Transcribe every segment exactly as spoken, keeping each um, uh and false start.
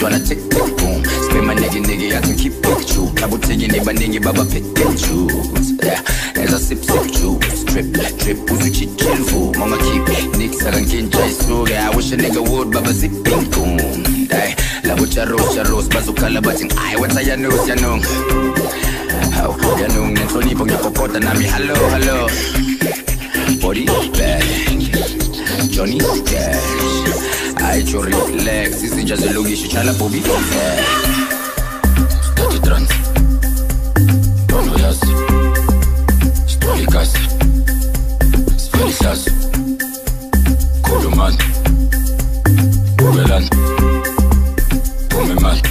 ntwana tick tick boom spin my nigga nigga yathi keep it true abuthekini baningi baba pick and choose yeah as I sip sip juice trip trip uzuchichil fu mama keep nicks akankinja isuke I wish a nigga would baba zipping boom die la bucha rocha rose bazukhala bathi I wenza ya news ya nong how ya nong nenhlonipho ngiyakokota nami hello hello body bag Johnny Cash I to relax izinja zelokishi chala bobi Stati trans Bono yasi Stoli kasi Sferi sasu Koluman Bugelan Come mal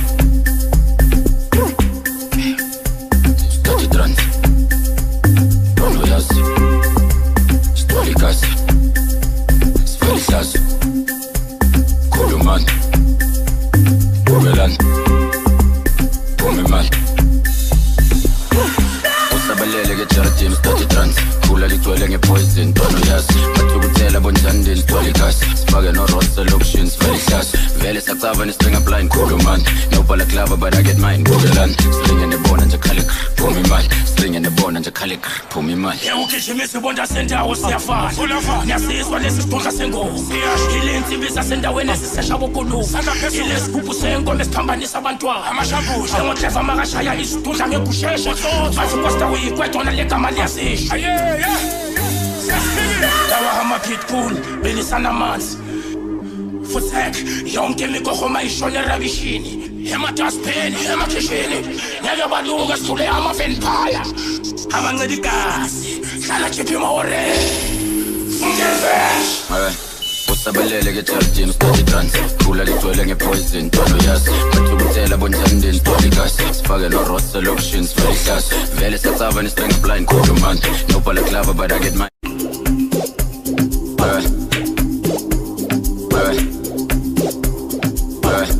Stati trans Bono yasi Stoli kasi Sferi sasu Koluman Bugelan Come mal Usabalele ngejardim stati trans Khula ligcwele ngepoison Tono yasi Mathukutela bonjandini Sithwala ikasi Sifake no-roster lokushini sivele ihlasi Vele sacava ni-string blind Koluman Nobhala clava but I get mine Bugelan String nebona nje khalik Phuma imali String nebona nje khalik Phuma imali Ugijimisa ibonda sendawo siyafana Niyasizwa lesi sikhundla sengozi Ile nsimbi zasendaweni esiseshaba ukulufu Ile sigubhu senkomo esiphambanisa abantwana Njengotleva makashaya isidudla ngekushesha Bathi ukosta uyikwetona legama liyasisha Lawa hama-pitbull belisana amanzi Futhek yonke imikohoma ishone erabishini Emadaspheni, emakhishini Ngeke baluka sithule ama-vampire Abanceda igazi Hlala khipha imore Funkevesh Alright Usabalele ngejardim stati trans Khula ligcwele ngepoison Tono yasi Mathukutela bonjandini Sithwala ikasi Sifake no-roster lokushini sivele ihlasi Vele sacava ni-string blind Koluman Nobhala clava but I get mine Alright Alright Alright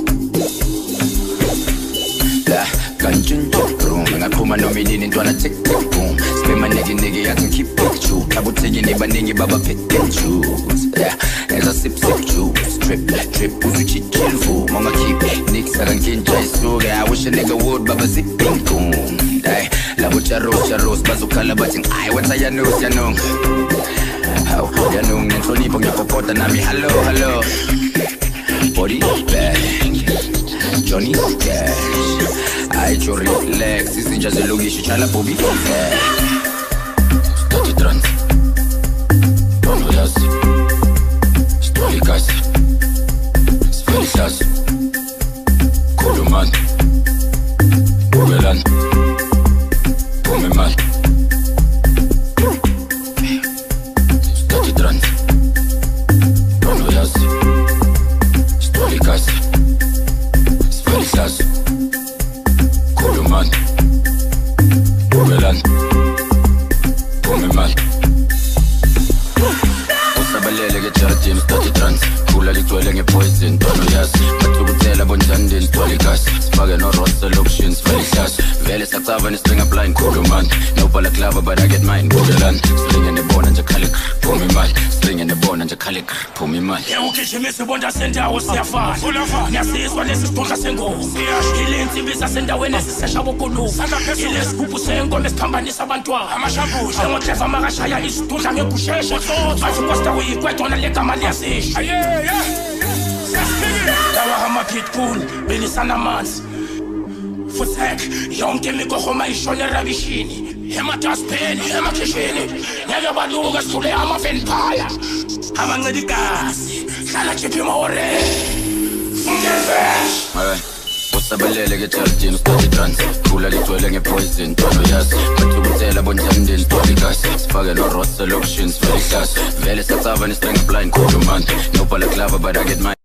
La kanjunju room Ngaphuma nominini ntwana tick tick boom Spin my nigga nigga yathi keep it true Abuthekini baningi baba pick and choose yeah as I sip sip juice trip trip uzuchichil fu mama keep nicks akankinja isuke I wish a nigga would baba zipping boom die la bucha rocha rose bazukhala bathi I wenza ya news ya nong how ya nong nenhlonipho ngiyakokota nami hello hello body bag Johnny Cash I to relax izinja zelokishi chala bobi Stati trans Bono yasi Stoli kasi Sferi sasu Koluman Bugelan Come mal Stati trans Bono yasi Stoli kasi Sferi sasu Koluman Bugelan Come mal Usabalele ngejardim stati trans Khula ligcwele ngepoison Tono yasi Mathukutela bonjandini Sithwala ikasi Sifake no-roster lokushini sivele ihlasi Vele sacava ni-string blind Koluman Nobhala clava but I get mine Bugelan String nebona nje khalik Phuma imali String nebona nje khalik Phuma imali Ugijimisa ibonda sendawo siyafana Niyasizwa lesi sikhundla sengozi Ile nsimbi zasendaweni esiseshaba ukulufu Ile sigubhu senkomo esiphambanisa abantwana Njengotleva makashaya isidudla ngekushesha Bathi ukosta uyikwetona legama liyasisha Lawa hama-pitbull belisana amanzi Futhek yonke imikohoma ishone erabishini Emadaspheni, emakhishini Ngeke baluka sithule ama-vampire Abanceda igazi Hlala khipha imore Funkevesh Alright Usabalele ngejardim stati trans Khula ligcwele ngepoison Tono yasi Mathukutela bonjandini Sithwala ikasi Sifake no-roster lokushini sivele ihlasi Vele sacava ni-string blind Koluman Nobhala clava but I get mine